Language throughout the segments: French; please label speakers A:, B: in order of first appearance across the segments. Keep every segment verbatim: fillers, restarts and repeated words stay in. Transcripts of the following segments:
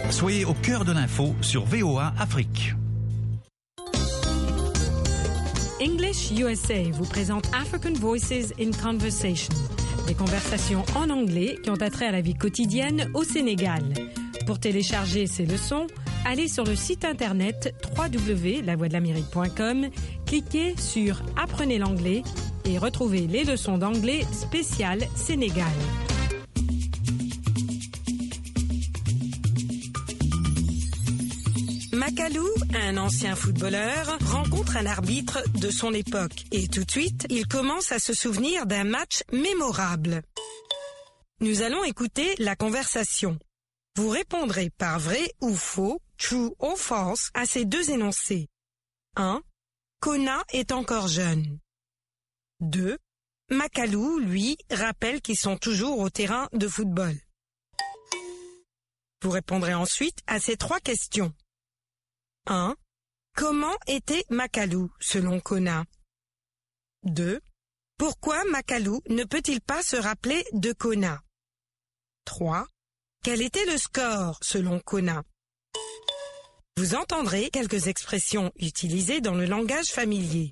A: Soyez au cœur de l'info sur V O A Afrique.
B: English U S A vous présente African Voices in Conversation, des conversations en anglais qui ont attrait à la vie quotidienne au Sénégal. Pour télécharger ces leçons, allez sur le site internet w w w point la voix de l'amérique point com, cliquez sur Apprenez l'anglais et retrouvez les leçons d'anglais spéciales Sénégal. Macalou, un ancien footballeur, rencontre un arbitre de son époque et tout de suite, il commence à se souvenir d'un match mémorable. Nous allons écouter la conversation. Vous répondrez par vrai ou faux, true ou false, à ces deux énoncés. un. Kona est encore jeune. deux. Macalou, lui, rappelle qu'ils sont toujours au terrain de football. Vous répondrez ensuite à ces trois questions. un. Comment était Macalou, selon Kona? deux. Pourquoi Macalou ne peut-il pas se rappeler de Kona? trois. Quel était le score, selon Kona? Vous entendrez quelques expressions utilisées dans le langage familier.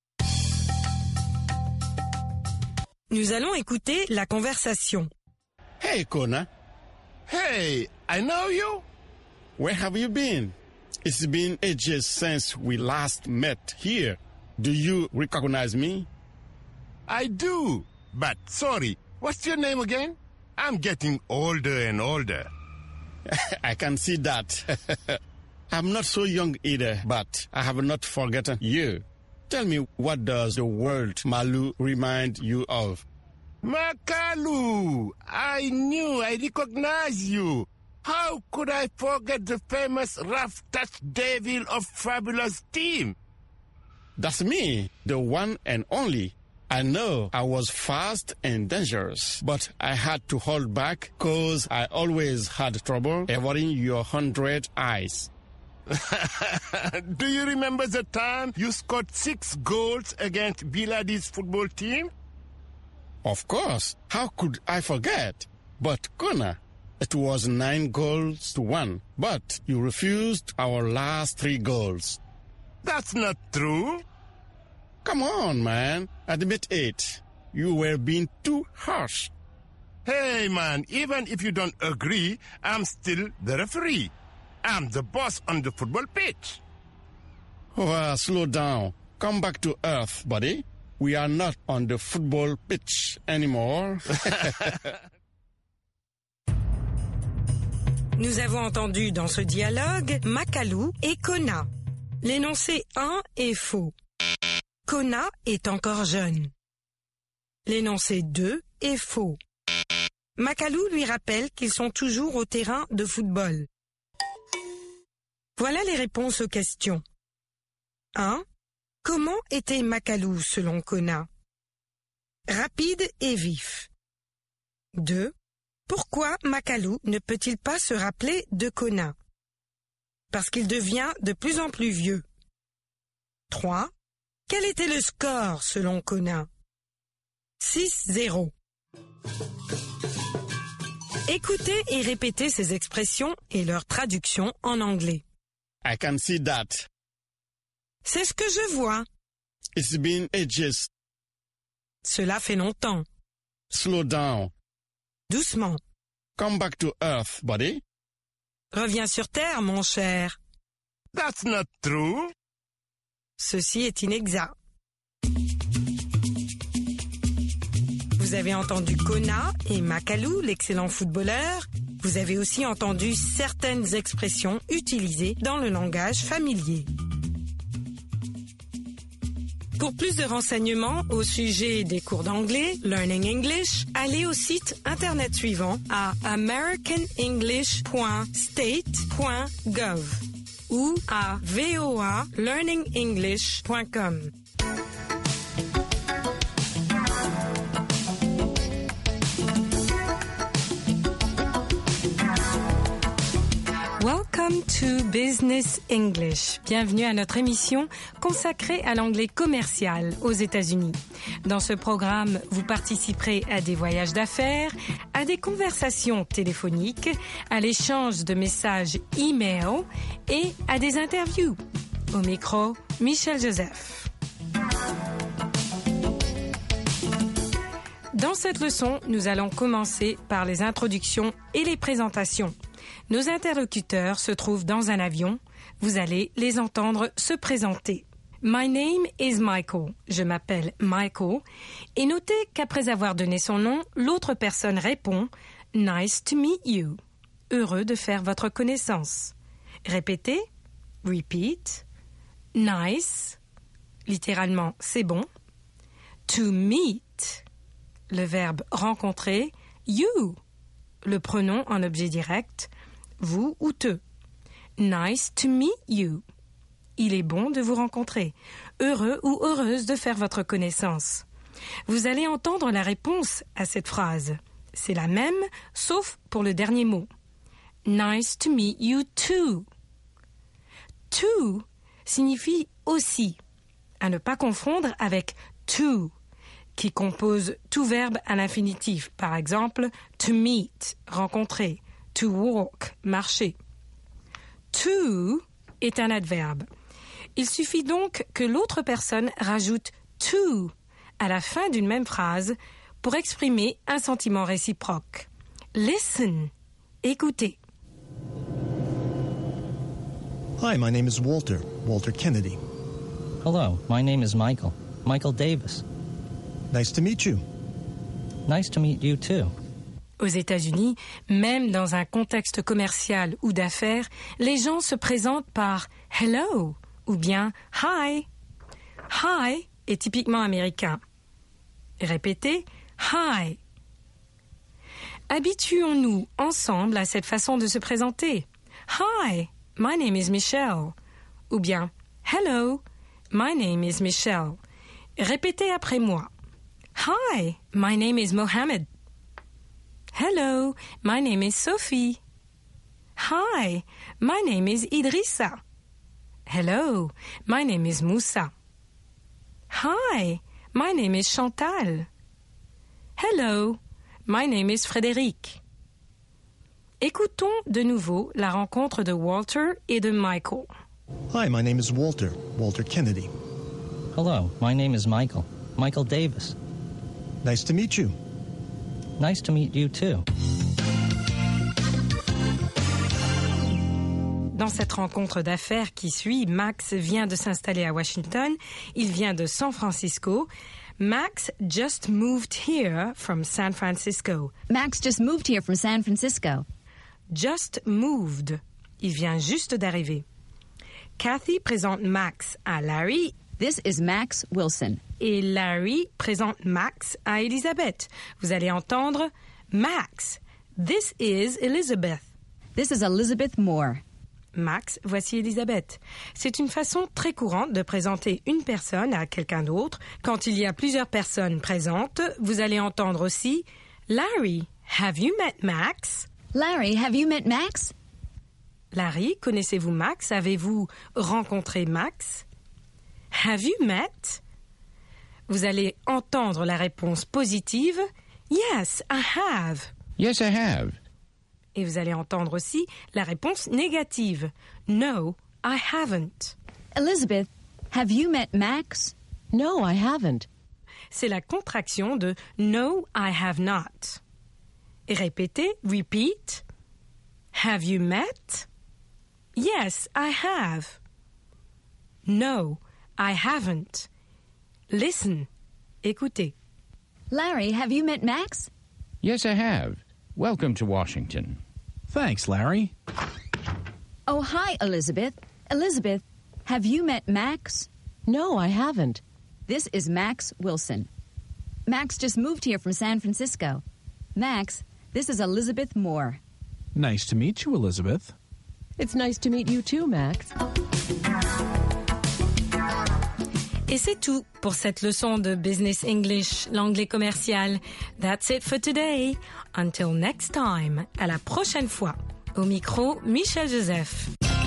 B: Nous allons écouter la conversation.
C: Hey, Kona.
D: Hey, I know you.
C: Where have you been? It's been ages since we last met here. Do you recognize me?
D: I do. But sorry, what's your name again? I'm getting older and older.
C: I can see that. I'm not so young either, but I have not forgotten you. Tell me, what does the word Malu remind you of?
D: Macalou! I knew I recognized you. How could I forget the famous rough touch devil of Fabulous Team?
C: That's me, the one and only. I know I was fast and dangerous, but I had to hold back because I always had trouble avoiding your hundred eyes.
D: Do you remember the time you scored six goals against Biladi's football team?
C: Of course. How could I forget? But Kona, it was nine goals to one, but you refused our last three goals.
D: That's not true.
C: Come on, man. Admit it. You were being too harsh.
D: Hey, man, even if you don't agree, I'm still the referee. I'm the boss on the football pitch.
C: Oh, slow down. Come back to earth, buddy. We are not on the football pitch anymore.
B: Nous avons entendu dans ce dialogue Macalou et Kona. L'énoncé un est faux. Kona est encore jeune. L'énoncé deux est faux. Macalou lui rappelle qu'ils sont toujours au terrain de football. Voilà les réponses aux questions. un. Comment était Macalou selon Kona? Rapide et vif. deux. Pourquoi Macalou ne peut-il pas se rappeler de Kona? Parce qu'il devient de plus en plus vieux. trois. Quel était le score selon Kona? six zéro. Écoutez et répétez ces expressions et leur traduction en anglais.
C: I can see that.
B: C'est ce que je vois.
C: It's been ages.
B: Cela fait longtemps.
C: Slow down.
B: Doucement.
C: Come back to earth, buddy.
B: Reviens sur terre, mon cher.
D: That's not true.
B: Ceci est inexact. Vous avez entendu Kona et Macalou, l'excellent footballeur. Vous avez aussi entendu certaines expressions utilisées dans le langage familier. Pour plus de renseignements au sujet des cours d'anglais, Learning English, allez au site internet suivant à american english point state point gov ou à v o a learning english point com. Welcome Welcome to Business English. Bienvenue à notre émission consacrée à l'anglais commercial aux États-Unis. Dans ce programme, vous participerez à des voyages d'affaires, à des conversations téléphoniques, à l'échange de messages e-mail et à des interviews. Au micro, Michel Joseph. Dans cette leçon, nous allons commencer par les introductions et les présentations. Nos interlocuteurs se trouvent dans un avion. Vous allez les entendre se présenter. My name is Michael. Je m'appelle Michael. Et notez qu'après avoir donné son nom, l'autre personne répond « Nice to meet you ». Heureux de faire votre connaissance. Répétez. Repeat. Nice. Littéralement, c'est bon. To meet. Le verbe rencontrer. You. Le pronom en objet direct. Vous ou te. Nice to meet you. Il est bon de vous rencontrer. Heureux ou heureuse de faire votre connaissance. Vous allez entendre la réponse à cette phrase. C'est la même, sauf pour le dernier mot. Nice to meet you too. To signifie aussi, à ne pas confondre avec to, qui compose tout verbe à l'infinitif. Par exemple, to meet, rencontrer. To walk, marcher. To est un adverbe. Il suffit donc que l'autre personne rajoute to à la fin d'une même phrase pour exprimer un sentiment réciproque. Listen, écoutez.
E: Hi, my name is Walter, Walter Kennedy.
F: Hello, my name is Michael, Michael Davis.
E: Nice to meet you.
F: Nice to meet you too.
B: Aux États-Unis, même dans un contexte commercial ou d'affaires, les gens se présentent par « hello » ou bien « hi ». « Hi » est typiquement américain. Répétez « hi ». Habituons-nous ensemble à cette façon de se présenter. « Hi, my name is Michelle » ou bien « hello, my name is Michelle ». Répétez après moi. « Hi, my name is Mohammed ». Hello, my name is Sophie. Hi, my name is Idrissa. Hello, my name is Moussa. Hi, my name is Chantal. Hello, my name is Frédéric. Écoutons de nouveau la rencontre de Walter et de Michael.
E: Hi, my name is Walter, Walter Kennedy.
F: Hello, my name is Michael, Michael Davis.
E: Nice to meet you.
F: Nice to meet you too.
B: Dans cette rencontre d'affaires qui suit, Max vient de s'installer à Washington. Il vient de San Francisco. Max just moved here from San Francisco.
G: Max just moved here from San Francisco.
B: Just moved. Il vient juste d'arriver. Kathy présente Max à Larry.
G: This is Max Wilson.
B: Et Larry présente Max à Elizabeth. Vous allez entendre Max. This is Elizabeth.
G: This is Elizabeth Moore.
B: Max, voici Elizabeth. C'est une façon très courante de présenter une personne à quelqu'un d'autre. Quand il y a plusieurs personnes présentes, vous allez entendre aussi Larry, have you met Max?
G: Larry, have you met Max?
B: Larry, connaissez-vous Max? Avez-vous rencontré Max? Have you met? Vous allez entendre la réponse positive. Yes, I have.
C: Yes, I have.
B: Et vous allez entendre aussi la réponse négative. No, I haven't.
G: Elizabeth, have you met Max?
H: No, I haven't.
B: C'est la contraction de No, I have not. Et répétez, repeat. Have you met? Yes, I have. No, I haven't. Listen. Écoutez.
G: Larry, have you met Max?
I: Yes, I have. Welcome to Washington.
A: Thanks, Larry.
G: Oh, hi, Elizabeth. Elizabeth, have you met Max?
H: No, I haven't.
G: This is Max Wilson. Max just moved here from San Francisco. Max, this is Elizabeth Moore.
A: Nice to meet you, Elizabeth.
H: It's nice to meet you too, Max.
B: Et c'est tout pour cette leçon de Business English, l'anglais commercial. That's it for today. Until next time. À la prochaine fois. Au micro, Michel Joseph.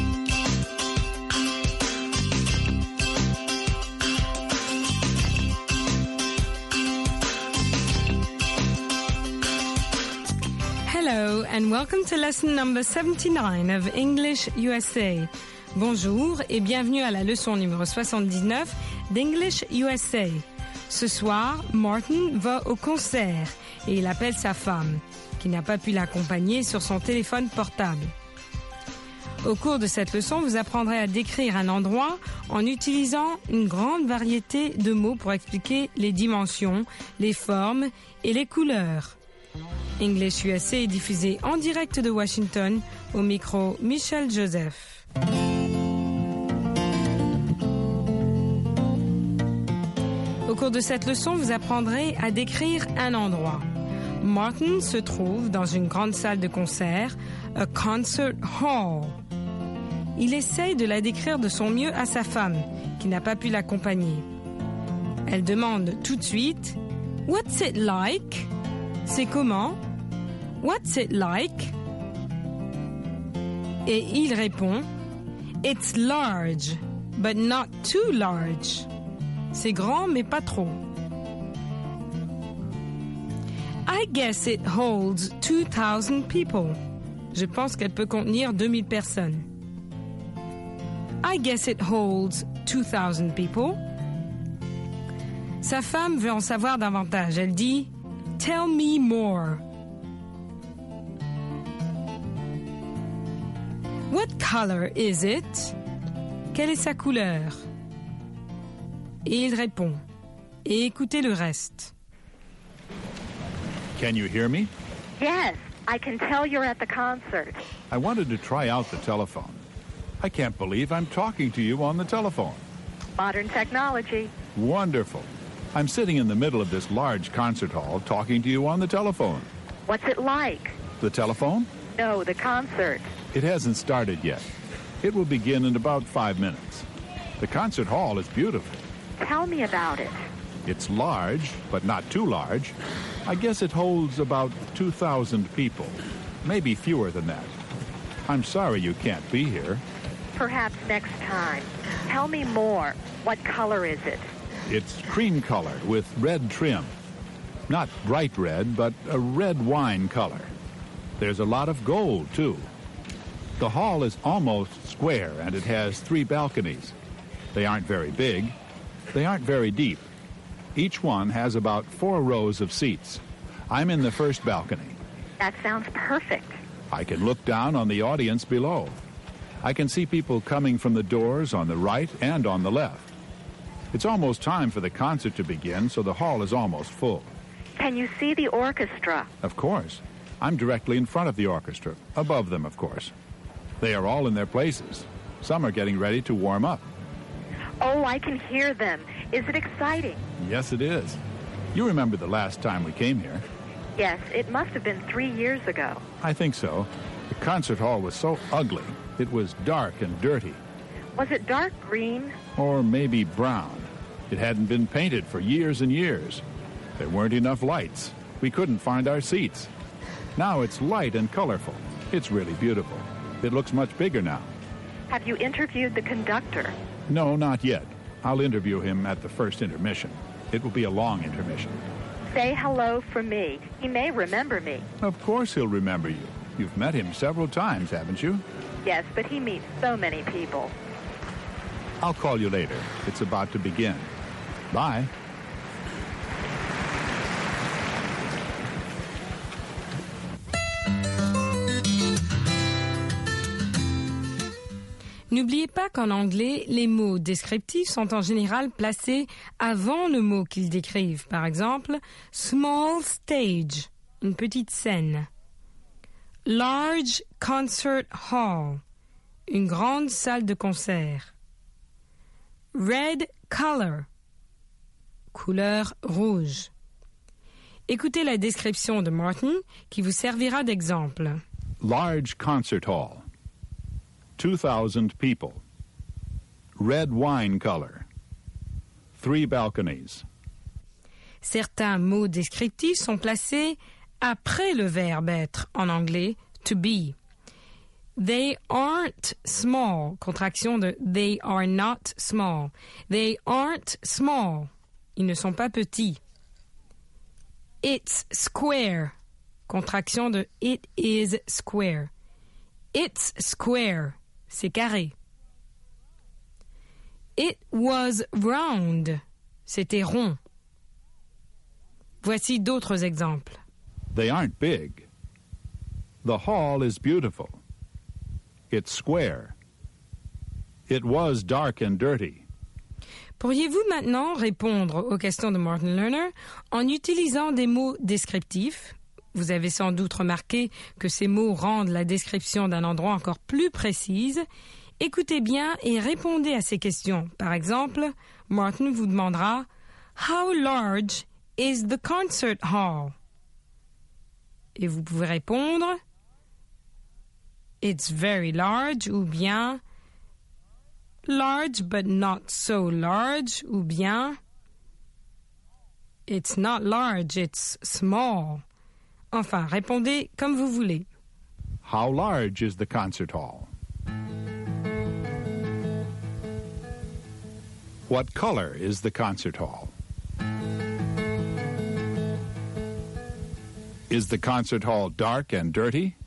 B: Hello and welcome to lesson number seventy-nine of English U S A. Bonjour et bienvenue à la leçon numéro soixante-dix-neuf d'English U S A. Ce soir, Martin va au concert et il appelle sa femme, qui n'a pas pu l'accompagner sur son téléphone portable. Au cours de cette leçon, vous apprendrez à décrire un endroit en utilisant une grande variété de mots pour expliquer les dimensions, les formes et les couleurs. English U S A est diffusé en direct de Washington, au micro Michel Joseph. Au cours de cette leçon, vous apprendrez à décrire un endroit. Martin se trouve dans une grande salle de concert, a concert hall. Il essaye de la décrire de son mieux à sa femme, qui n'a pas pu l'accompagner. Elle demande tout de suite « What's it like ?» C'est comment? What's it like? Et il répond It's large, but not too large. C'est grand, mais pas trop. I guess it holds two thousand people. Je pense qu'elle peut contenir deux mille personnes. I guess it holds two thousand people. Sa femme veut en savoir davantage. Elle dit Tell me more. What color is it? Quelle est sa couleur? Et il répond. Et écoutez le reste.
J: Can you hear me?
K: Yes, I can tell you're at the concert.
J: I wanted to try out the telephone. I can't believe I'm talking to you on the telephone.
K: Modern technology.
J: Wonderful. I'm sitting in the middle of this large concert hall talking to you on the telephone.
K: What's it like?
J: The telephone?
K: No, the concert.
J: It hasn't started yet. It will begin in about five minutes. The concert hall is beautiful.
K: Tell me about it.
J: It's large, but not too large. I guess it holds about two thousand people, maybe fewer than that. I'm sorry you can't be here.
K: Perhaps next time. Tell me more. What color is it?
J: It's cream color with red trim. Not bright red, but a red wine color. There's a lot of gold, too. The hall is almost square, and it has three balconies. They aren't very big. They aren't very deep. Each one has about four rows of seats. I'm in the first balcony.
K: That sounds perfect.
J: I can look down on the audience below. I can see people coming from the doors on the right and on the left. It's almost time for the concert to begin, so the hall is almost full.
K: Can you see the orchestra?
J: Of course. I'm directly in front of the orchestra, above them, of course. They are all in their places. Some are getting ready to warm up.
K: Oh, I can hear them. Is it exciting?
J: Yes, it is. You remember the last time we came here?
K: Yes, it must have been three years ago.
J: I think so. The concert hall was so ugly. It was dark and dirty.
K: Was it dark green?
J: Or maybe brown. It hadn't been painted for years and years. There weren't enough lights. We couldn't find our seats. Now it's light and colorful. It's really beautiful. It looks much bigger now.
K: Have you interviewed the conductor?
J: No, not yet. I'll interview him at the first intermission. It will be a long intermission.
K: Say hello for me. He may remember me.
J: Of course he'll remember you. You've met him several times, haven't you?
K: Yes, but he meets so many people.
J: I'll call you later. It's about to begin. Bye.
B: N'oubliez pas qu'en anglais, les mots descriptifs sont en général placés avant le mot qu'ils décrivent. Par exemple, small stage, une petite scène. Large concert hall, une grande salle de concert. Red color, couleur rouge. Écoutez la description de Martin qui vous servira d'exemple.
J: Large concert hall. two thousand people. Red wine color. Three balconies.
B: Certains mots descriptifs sont placés après le verbe être en anglais to be. They aren't small. Contraction de they are not small. They aren't small. Ils ne sont pas petits. It's square. Contraction de it is square. It's square. C'est carré. It was round. C'était rond. Voici d'autres exemples.
J: They aren't big. The hall is beautiful. It's square. It was dark and dirty.
B: Pourriez-vous maintenant répondre aux questions de Martin Lerner en utilisant des mots descriptifs? Vous avez sans doute remarqué que ces mots rendent la description d'un endroit encore plus précise. Écoutez bien et répondez à ces questions. Par exemple, Martin vous demandera « How large is the concert hall? » Et vous pouvez répondre « It's very large » ou bien « Large but not so large » ou bien « It's not large, it's small ». Enfin, répondez comme vous voulez.
J: How large is the concert hall? What color is the concert hall? Is the concert hall dark and dirty?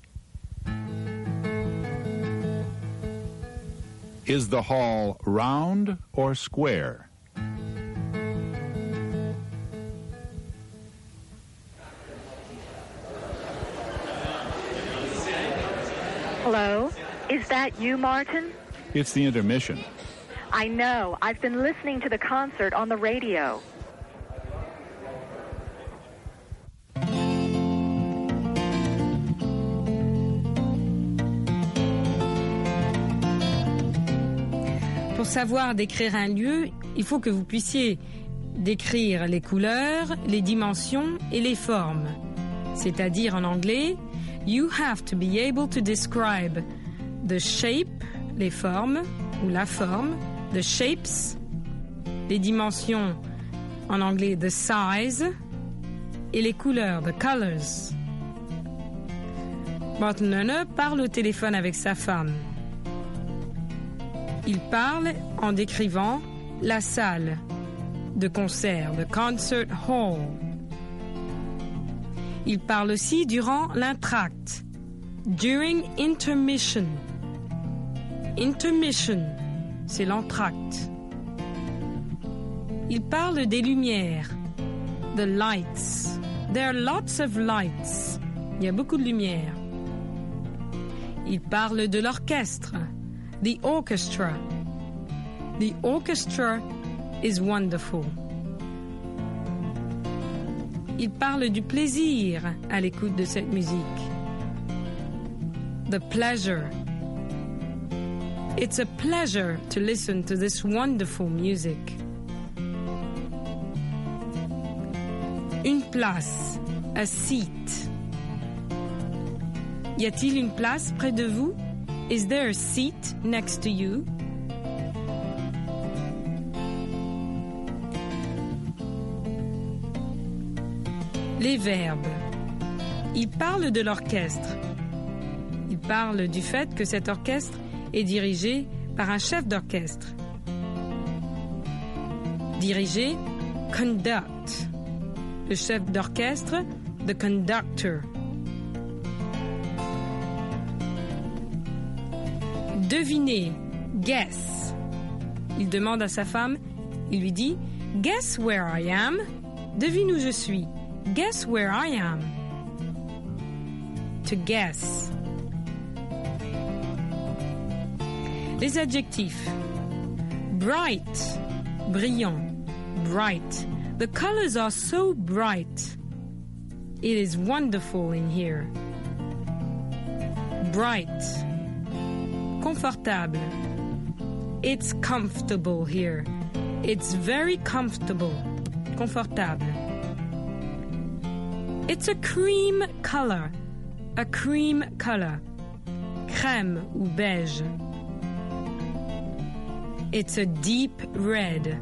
J: Is the hall round or square?
K: Hello? Is that you, Martin?
J: It's the intermission.
K: I know. I've been listening to the concert on the radio.
B: Pour savoir décrire un lieu, il faut que vous puissiez décrire les couleurs, les dimensions et les formes. C'est-à-dire en anglais, you have to be able to describe the shape, les formes, ou la forme, the shapes, les dimensions, en anglais the size, et les couleurs, the colors. Martin Lerner parle au téléphone avec sa femme. Il parle en décrivant la salle de concert, the concert hall. Il parle aussi durant l'entracte, during intermission. Intermission, c'est l'entracte. Il parle des lumières, the lights. There are lots of lights. Il y a beaucoup de lumière. Il parle de l'orchestre, the orchestra. The orchestra is wonderful. Il parle du plaisir à l'écoute de cette musique. The pleasure. It's a pleasure to listen to this wonderful music. Une place, a seat. Y a-t-il une place près de vous? Is there a seat next to you? Les verbes. Il parle de l'orchestre. Il parle du fait que cet orchestre est dirigé par un chef d'orchestre. Diriger, conduct. Le chef d'orchestre, the conductor. Deviner, guess. Il demande à sa femme, il lui dit « Guess where I am ?» Devine où je suis. Guess where I am. To guess. Les adjectifs. Bright, brillant, bright. The colors are so bright. It is wonderful in here. Bright. Confortable. It's comfortable here. It's very comfortable. Confortable. It's a cream color. A cream color. Crème ou beige. It's a deep red.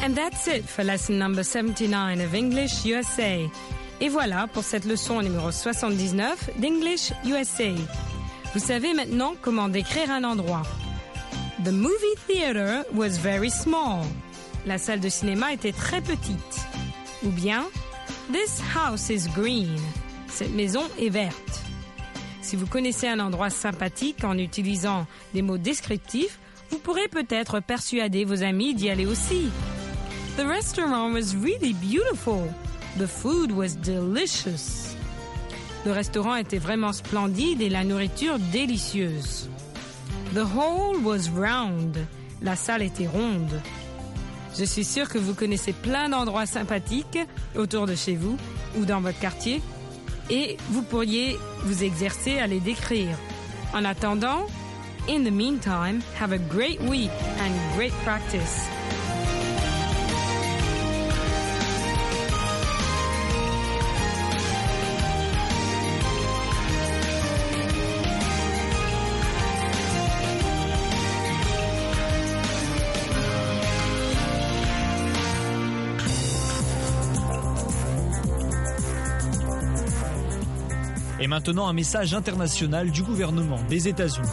B: And that's it for lesson number seventy-nine of English U S A. Et voilà pour cette leçon numéro soixante-dix-neuf d'English U S A. Vous savez maintenant comment décrire un endroit. The movie theater was very small. La salle de cinéma était très petite. Ou bien, this house is green. Cette maison est verte. Si vous connaissez un endroit sympathique en utilisant des mots descriptifs, vous pourrez peut-être persuader vos amis d'y aller aussi. The restaurant was really beautiful. The food was delicious. Le restaurant était vraiment splendide et la nourriture délicieuse. The hall was round. La salle était ronde. Je suis sûre que vous connaissez plein d'endroits sympathiques autour de chez vous ou dans votre quartier et vous pourriez vous exercer à les décrire. En attendant, in the meantime, have a great week and great practice.
L: Et maintenant, un message international du gouvernement des États-Unis.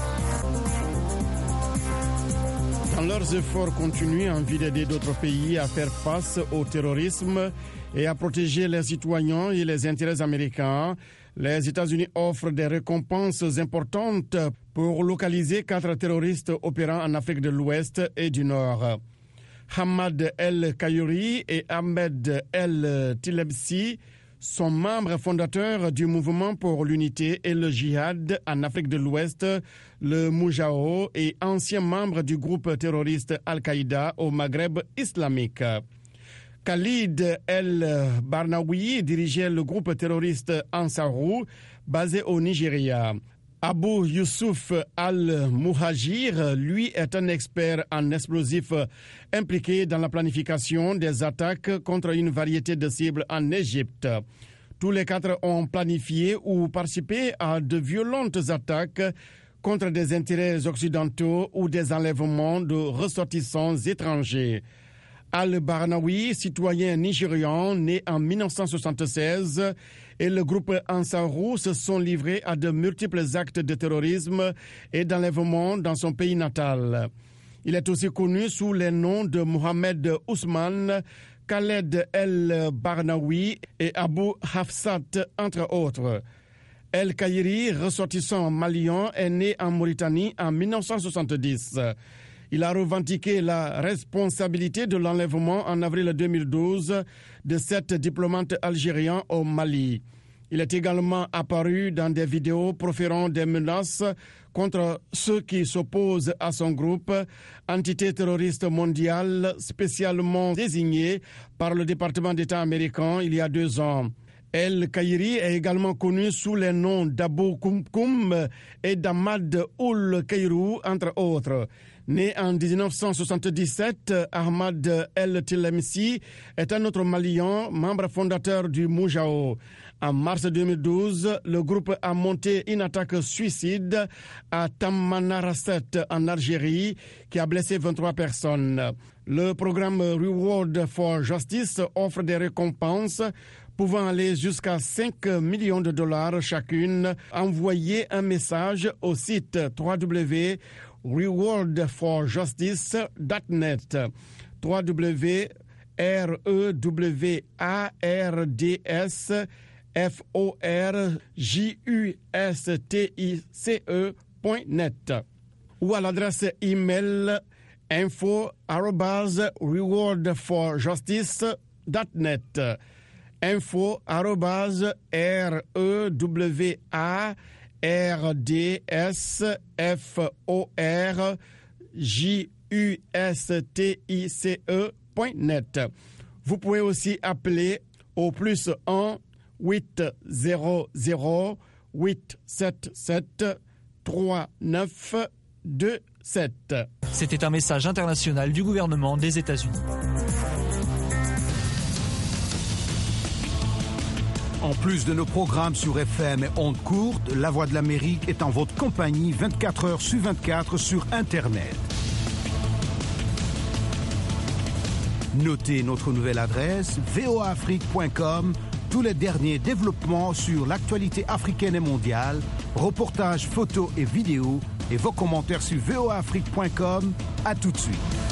C: Dans leurs efforts continus en vue d'aider d'autres pays à faire face au terrorisme et à protéger leurs citoyens et les intérêts américains, les États-Unis offrent des récompenses importantes pour localiser quatre terroristes opérant en Afrique de l'Ouest et du Nord. Hamad El Kayuri et Ahmed El Tilemsi sont membres fondateurs du mouvement pour l'unité et le djihad en Afrique de l'Ouest, le Moujao, et anciens membres du groupe terroriste Al-Qaïda au Maghreb islamique. Khalid El Barnaoui dirigeait le groupe terroriste Ansarou, basé au Nigeria. Abu Youssouf Al-Muhajir, lui, est un expert en explosifs impliqué dans la planification des attaques contre une variété de cibles en Égypte. Tous les quatre ont planifié ou participé à de violentes attaques contre des intérêts occidentaux ou des enlèvements de ressortissants étrangers. Al-Barnaoui, citoyen nigérian, né en mille neuf cent soixante-seize, et le groupe Ansarou se sont livrés à de multiples actes de terrorisme et d'enlèvement dans son pays natal. Il est aussi connu sous les noms de Mohamed Ousmane, Khaled El Barnaoui et Abu Hafsat, entre autres. El Kayiri, ressortissant malien, est né en Mauritanie en mille neuf cent soixante-dix. Il a revendiqué la responsabilité de l'enlèvement en avril deux mille douze de sept diplomates algériens au Mali. Il est également apparu dans des vidéos proférant des menaces contre ceux qui s'opposent à son groupe, entité terroriste mondiale spécialement désignée par le département d'État américain il y a deux ans. El Kayiri est également connu sous les noms d'Abou Koumkoum et d'Ahmad Oul Kairou, entre autres. Né en dix-neuf cent soixante-dix-sept, Ahmad El Tilemsi est un autre Malien, membre fondateur du Moujao. En mars deux mille douze, le groupe a monté une attaque suicide à Tamanrasset en Algérie qui a blessé vingt-trois personnes. Le programme Reward for Justice offre des récompenses pouvant aller jusqu'à cinq millions de dollars chacune. Envoyez un message au site w w w point reward for justice dot net w w w point r e w a r d s f o r j u s t i c e point net ou à l'adresse email info arobase reward for justice dot net info arobase r e w a R D S F O R J U S T I C E point net. Vous pouvez aussi appeler au plus un huit zéro zéro huit sept sept trois neuf deux sept.
L: C'était un message international du gouvernement des États-Unis.
M: En plus de nos programmes sur F M et ondes courtes, La Voix de l'Amérique est en votre compagnie vingt-quatre heures sur vingt-quatre sur Internet. Notez notre nouvelle adresse v o a afrique point com, tous les derniers développements sur l'actualité africaine et mondiale, reportages, photos et vidéos, et vos commentaires sur v o a afrique point com. À tout de suite.